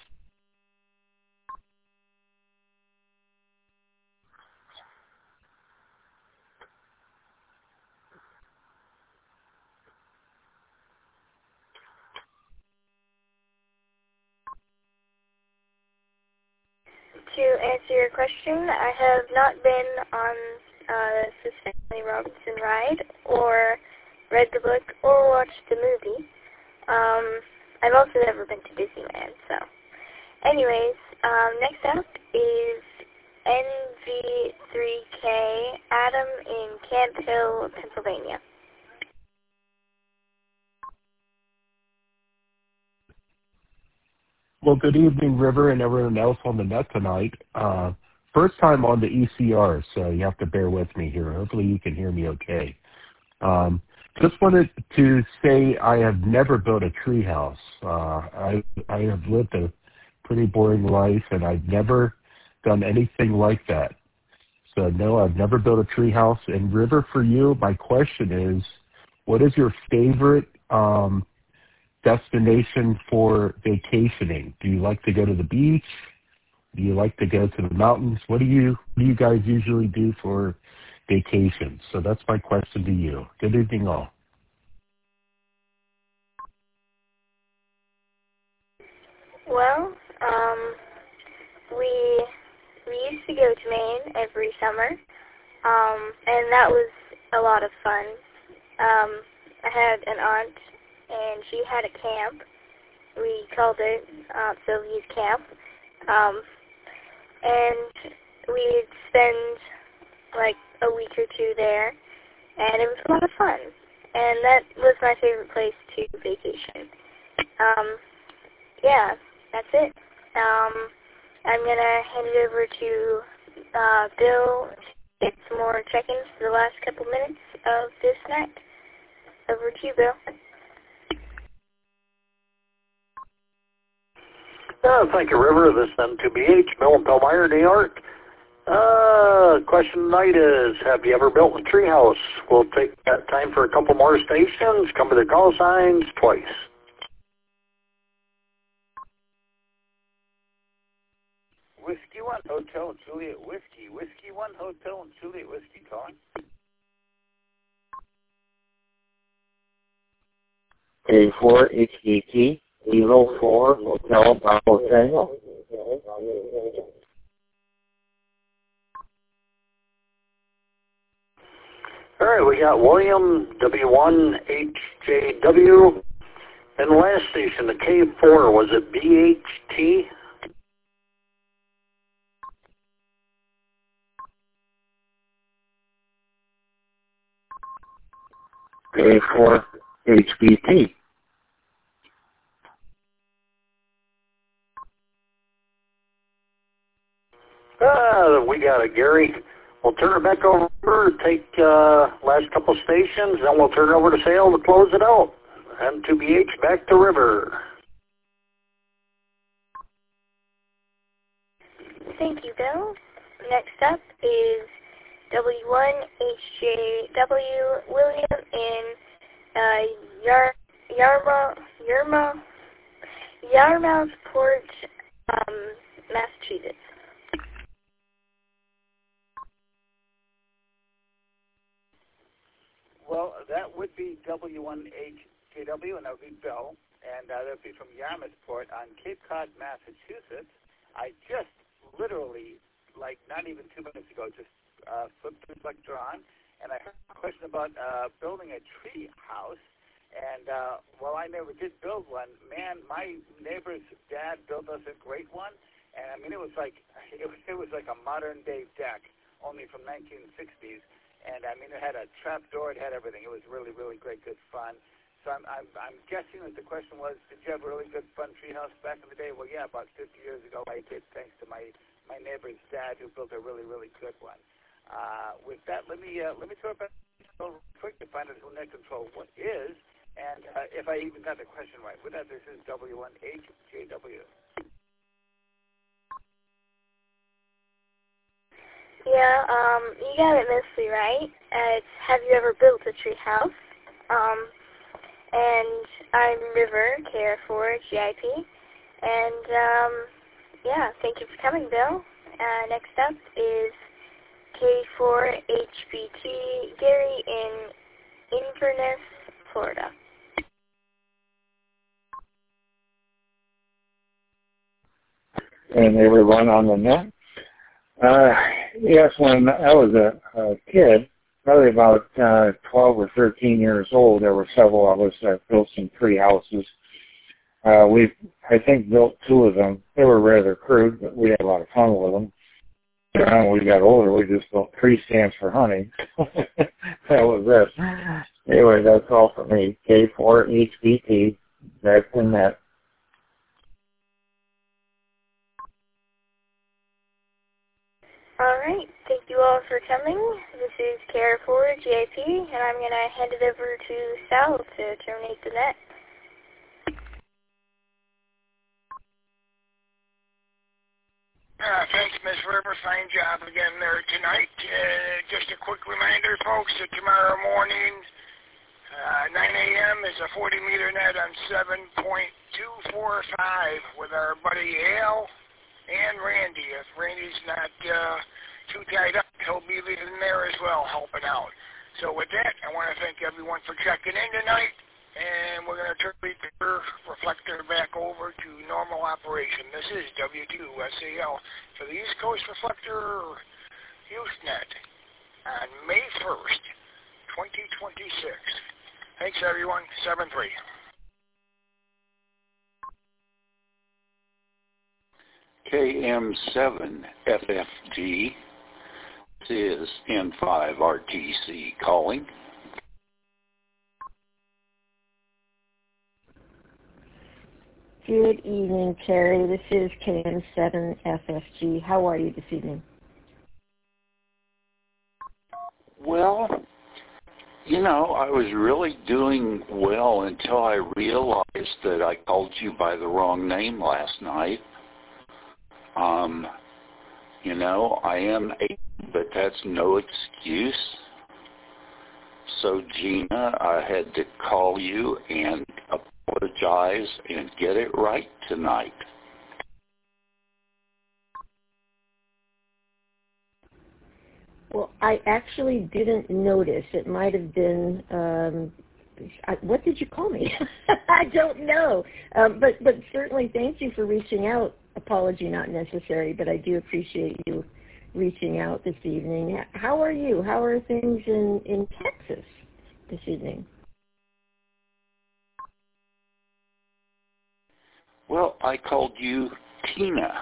To answer your question, I have not been on the Swiss Family Robinson ride, or read the book, or watched the movie. I've also never been to Disneyland, so. Anyways, next up is NV3K Adam in Camp Hill, Pennsylvania. Well, good evening, River, and everyone else on the net tonight. First time on the ECR, so you have to bear with me here. Hopefully you can hear me okay. Just wanted to say I have never built a treehouse. I have lived a pretty boring life, and I've never done anything like that. So, no, I've never built a treehouse. And, River, for you, my question is, what is your favorite destination for vacationing? Do you like to go to the beach? Do you like to go to the mountains? What do you guys usually do for vacations? So that's my question to you. Good evening, all. Well, we used to go to Maine every summer, and that was a lot of fun. I had an aunt, and she had a camp. We called it Sylvia's Camp. And we'd spend like a week or two there, and it was a lot of fun. And that was my favorite place to vacation. Yeah, that's it. I'm going to hand it over to Bill get some more check-ins for the last couple minutes of this night. Over to you, Bill. Thank you, River. This is N2BH, Bill and Pellmeyer, New York. Question tonight is, have you ever built a treehouse? We'll take that time for a couple more stations. Come to the call signs twice. Whiskey 1 Hotel Juliet Whiskey. Whiskey 1 Hotel Juliet Whiskey calling. A4 HDT, Eagle 4 Hotel Bravo Tango. All right, we got William W1HJW. And the last station, the K4, was it BHT? A4 HBT. We got it, Gary. We'll turn it back over, take last couple stations, then we'll turn it over to Sale to close it out. N2BH, back to River. Thank you, Bill. Next up is W1HJW William in Yarmouthport, Massachusetts. Well, that would be W1HJW, and that would be Bill, and that would be from Yarmouthport on Cape Cod, Massachusetts. I just literally, like not even 2 minutes ago, just flipped the reflector on, and I heard a question about building a tree house. And while I never did build one, man, my neighbor's dad built us a great one. And I mean, it was like a modern day deck, only from 1960s. And I mean, it had a trap door, it had everything. It was really, really great, good fun. So I'm guessing that the question was, did you have a really good fun treehouse back in the day? Well, yeah, about 50 years ago I did, thanks to my neighbor's dad who built a really, really good one. With that, let me throw it back real quick to find out who net control what is, and if I even got the question right. With that, this is W1HJW. Yeah, you got it mostly right. It's, have you ever built a tree house? And I'm River, KR4GIP. And, yeah, thank you for coming, Bill. Next up is K4HBT Gary in Inverness, Florida. And everyone on the net. Yes, when I was a kid, probably about 12 or 13 years old, there were several of us that built some tree houses. We, I think, built 2 of them. They were rather crude, but we had a lot of fun with them. And when we got older, we just built tree stands for hunting. That was it. Anyway, that's all for me. K4HBT, that's the net. All right, thank you all for coming. This is KR4GIP, and I'm going to hand it over to Sal to terminate the net. Thanks, Miss River. Fine job again there tonight. Just a quick reminder, folks, that tomorrow morning, 9 a.m. is a 40-meter net on 7.245 with our buddy Al and Randy. If Randy's not too tied up, he'll be leaving there as well, helping out. So with that, I want to thank everyone for checking in tonight, and we're going to turn the reflector back over to normal operation. This is W2SAL for the East Coast Reflector Usenet on May 1st, 2026. Thanks, everyone. 7-3. KM7FFG. This is N5RTC calling. Good evening, Terry. This is KM7FFG. How are you this evening? Well, you know, I was really doing well until I realized that I called you by the wrong name last night. You know, I am 8, but that's no excuse. So, Gina, I had to call you and apologize and get it right tonight. Well, I actually didn't notice. It might have been, what did you call me? I don't know. But certainly thank you for reaching out. Apology not necessary, but I do appreciate you reaching out this evening. How are you? How are things in Texas this evening? Well, I called you Tina.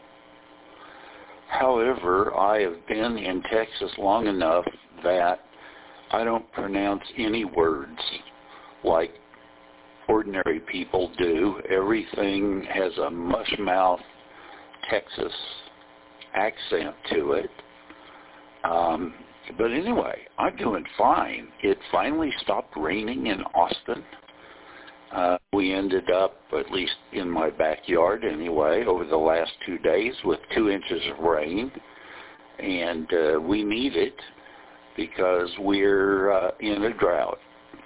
However, I have been in Texas long enough that I don't pronounce any words like ordinary people do. Everything has a mush-mouth Texas accent to it. But anyway, I'm doing fine. It finally stopped raining in Austin. We ended up, at least in my backyard anyway, over the last 2 days with 2 inches of rain. And we need it because we're in a drought.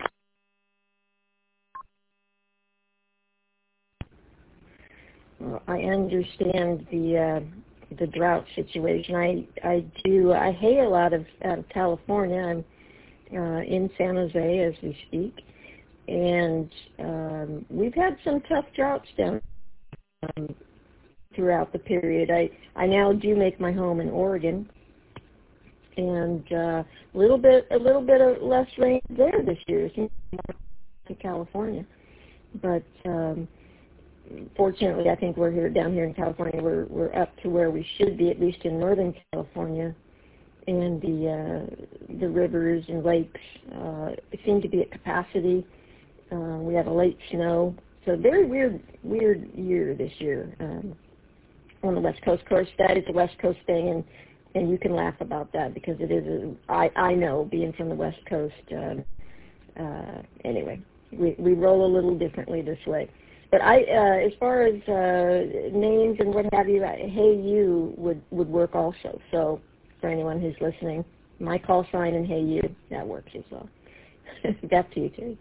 Well, I understand the drought situation. I hail a lot out of California. I'm in San Jose as we speak, and we've had some tough droughts down throughout the period. I now do make my home in Oregon, and a little bit of less rain there this year in California, but. Fortunately, I think we're down here in California. We're up to where we should be, at least in Northern California, and the rivers and lakes seem to be at capacity. We have a late snow, so very weird year this year on the West Coast. Of course, that is a West Coast thing, and you can laugh about that because it is. I know, being from the West Coast. Anyway, we roll a little differently this way. But as far as names and what have you, Hey You would work also. So for anyone who's listening, my call sign and Hey You, that works as well. Back to you, Terry.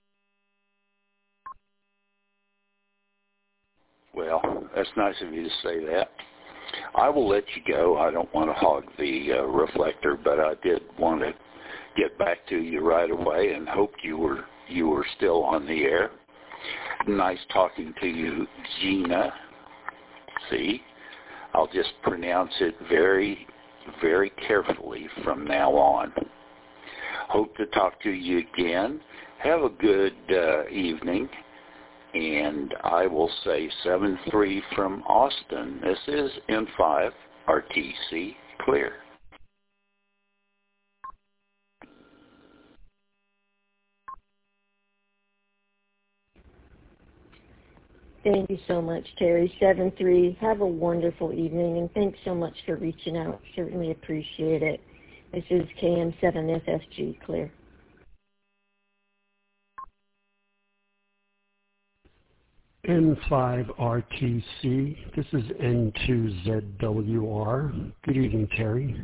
Well, that's nice of you to say that. I will let you go. I don't want to hog the reflector, but I did want to get back to you right away and hoped you were still on the air. Nice talking to you, Gina. See, I'll just pronounce it very, very carefully from now on. Hope to talk to you again. Have a good evening. And I will say 7-3 from Austin. This is N5 RTC Clear. Thank you so much, Terry. 7-3. Have a wonderful evening, and thanks so much for reaching out. Certainly appreciate it. This is KM7FFG Clear. N5RTC. This is N2ZWR. Good evening, Terry.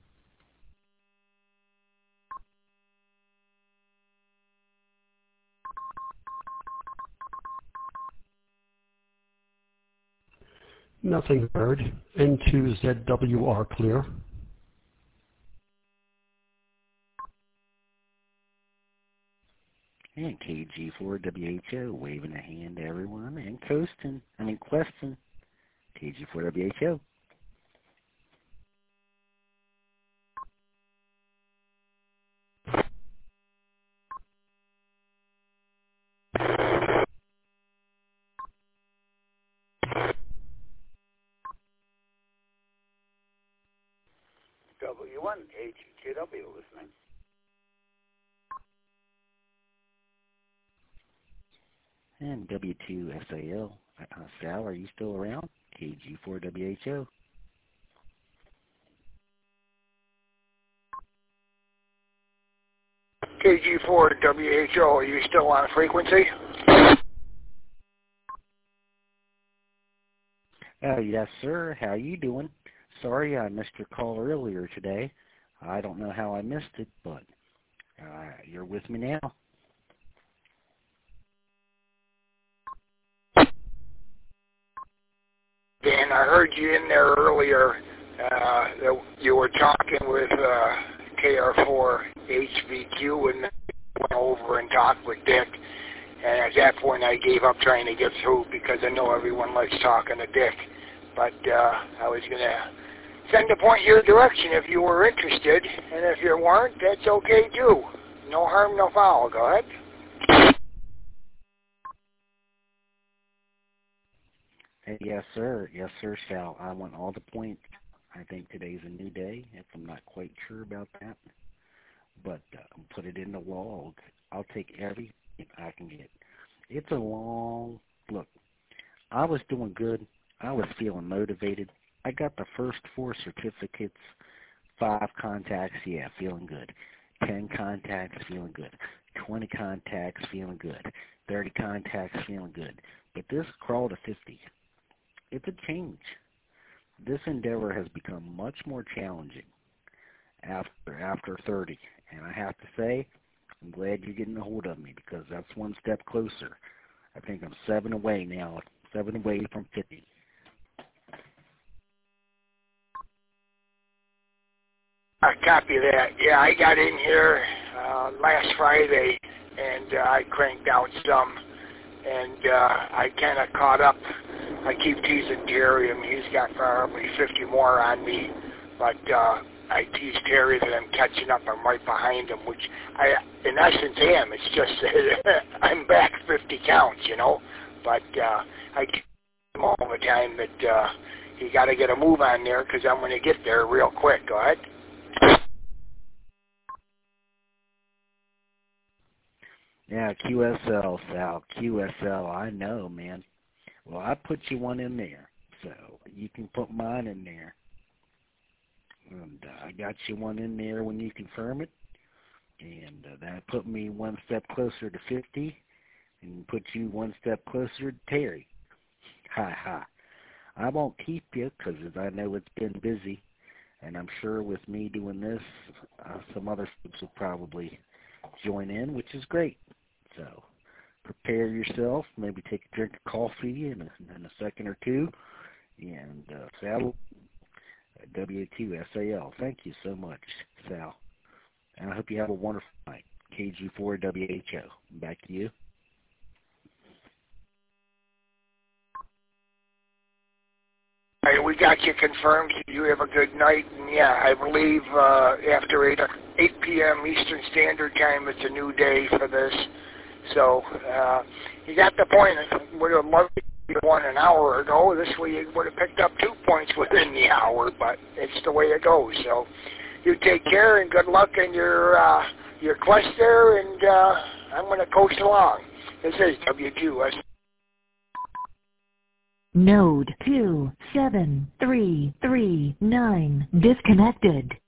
Nothing heard. N2ZWR clear. And KG4WHO waving a hand to everyone, and Queston. KG4WHO. W1 HQW listening. And W2SAL. Sal, are you still around? KG4WHO. KG4 WHO, are you still on frequency? Yes, sir. How you doing? Sorry I missed your call earlier today. I don't know how I missed it, but you're with me now. Dan, I heard you in there earlier that you were talking with KR4 HVQ and went over and talked with Dick. And at that point I gave up trying to get through because I know everyone likes talking to Dick. But I was going to send a point your direction if you were interested. And if you weren't, that's okay too. No harm, no foul. Go ahead. Hey, yes, sir. Yes, sir, Sal. I want all the points. I think today's a new day, if I'm not quite sure about that. But put it in the log. I'll take everything I can get. It's a long look. I was doing good. I was feeling motivated. I got the first 4 certificates, 5 contacts, yeah, feeling good. 10 contacts, feeling good. 20 contacts, feeling good. 30 contacts, feeling good. But this crawl to 50. It's a change. This endeavor has become much more challenging after 30. And I have to say, I'm glad you're getting a hold of me because that's one step closer. I think I'm 7 away now, 7 away from 50. I copy that. Yeah, I got in here last Friday, and I cranked out some, and I kind of caught up. I keep teasing Terry. I mean, he's got probably 50 more on me, but I tease Terry that I'm catching up. I'm right behind him, which I, in essence, am. It's just that I'm back 50 counts, you know, but I keep him all the time that you got to get a move on there because I'm going to get there real quick. Go ahead. Yeah, QSL, Sal. QSL, I know, man. Well, I put you one in there, so you can put mine in there. And I got you one in there when you confirm it. And that put me one step closer to 50 and put you one step closer to Terry. Ha ha. I won't keep you because I know it's been busy. And I'm sure with me doing this, some other folks will probably join in, which is great. So prepare yourself. Maybe take a drink of coffee in a second or two. And Sal, W2SAL. Thank you so much, Sal. And I hope you have a wonderful night. KG4WHO. Back to you. All right, we got you confirmed. You have a good night. And yeah, I believe after 8 p.m. Eastern Standard Time, it's a new day for this. So you got the point. I would have loved you won an hour ago. This way you would have picked up 2 points within the hour, but it's the way it goes. So you take care and good luck in your quest there, and I'm going to coast along. This is W2S. Node 2739 disconnected.